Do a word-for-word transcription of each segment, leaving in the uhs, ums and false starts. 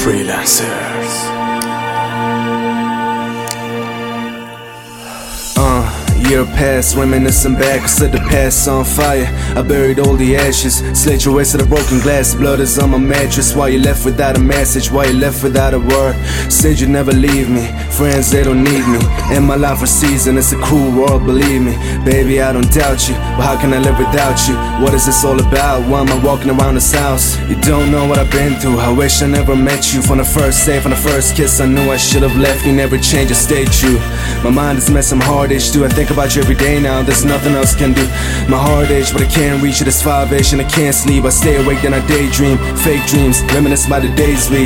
freelancers. Uh, year past, reminiscing back, set the past on fire. I buried all the ashes, slit your waist to the broken glass. Blood is on my mattress. Why you left without a message? Why you left without a word? Said you'd never leave me. Friends, they don't need me. In my life for season, it's a cruel world, believe me. Baby, I don't doubt you, but how can I live without you? What is this all about? Why am I walking around this house? You don't know what I've been through. I wish I never met you. From the first day, from the first kiss, I knew I should have left. You never changed, I stayed true. My mind is messing, my heart itch too. I think about you every day now, there's nothing else can do. My heart itch, but I can't reach it. It's five-ish and I can't sleep. I stay awake, then I daydream. Fake dreams, reminisce by the days we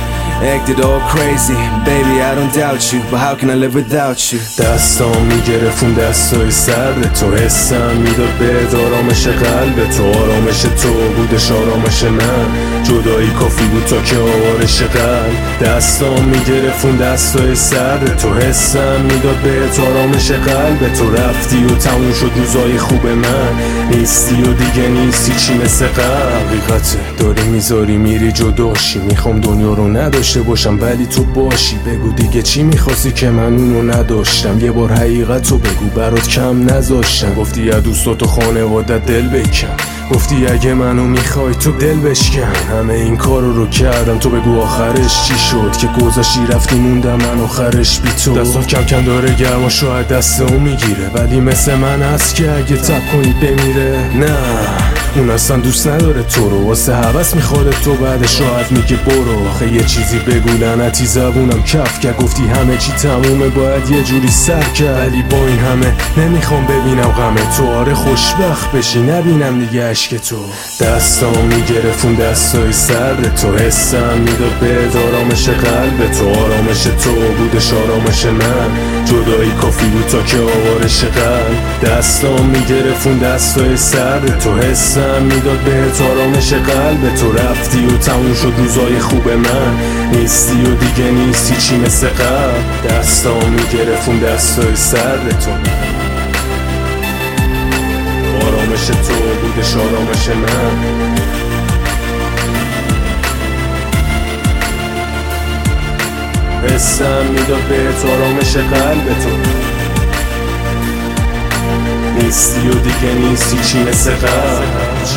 acted all crazy. Baby, I don't doubt you, but how can I live without you? دستام میگرفت اون دستای سرد تو، حسم میداد به آرامش قلب تو. آرامش تو بودش آرامش من، جدایی کافی بود تا که آوارش قلب. دستام میگرفت اون دستای سرد تو، حسم میداد به آرامش قلب تو. رفتی و تموم شد روزای خوب من، نیستی و دیگه نیستی چی مثل قبل. حقیقته داری میذاری میری جداشی، میخوام دنیا رو نداشته باشم ولی تو باشی. بگو دیگه چی میخواستی که من اونو نداشتم؟ یه بار حقیقتو بگو برات کم نذاشتم. گفتی از دوستات و خانوادت دل بکن، گفتی اگه منو میخوای تو دل بشکن. همه این کارو رو کردم، تو بگو آخرش چی شد که گذاشتی رفتی موندم من آخرش بی تو. دستات کم کم داره گرما شاید دست اون میگیره، ولی مثل من هست که اگه تب کنی بمیره. نه اون اصلا دوست نداره تو رو، واسه هوس میخواد تو، بعد شاید میگه برو. آخه یه چیزی بگو لعنتی زبونم کف کرد، گفتی همه چی تمومه باید یه جوری سر کرد. ولی با این همه نمیخوام ببینم غم تو، آره خوشبخت بشی نبینم دیگه عشق تو. دستام میگرفت اون دستای سرد تو، حسم میداد به آرامش قلب تو. آرامش تو بودش آرامش من، جدایی کافی بود تا که آوارش قلب. دستام میگرفت اون دستای سرد تو، حسم میداد به آرامش قلب تو. رفتی و تموم شد روزای خوب من، نیستی و دیگه نیستی چی مثل قبل. دستام میگرفت اون دستای سرد تو، آرامش تو بودش آرامش من. حسم میداد به آرامش قلب تو، نیستی و دیگه نیستی چی مثل قبل.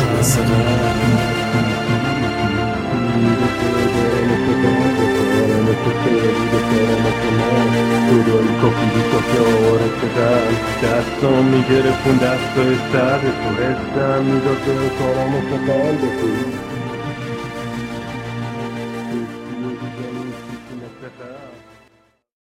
جدایی کافی بود تا که آوارش قلب. دستام میگرفت اون دستای سرد تو، حسم میداد به آرامش قلب تو.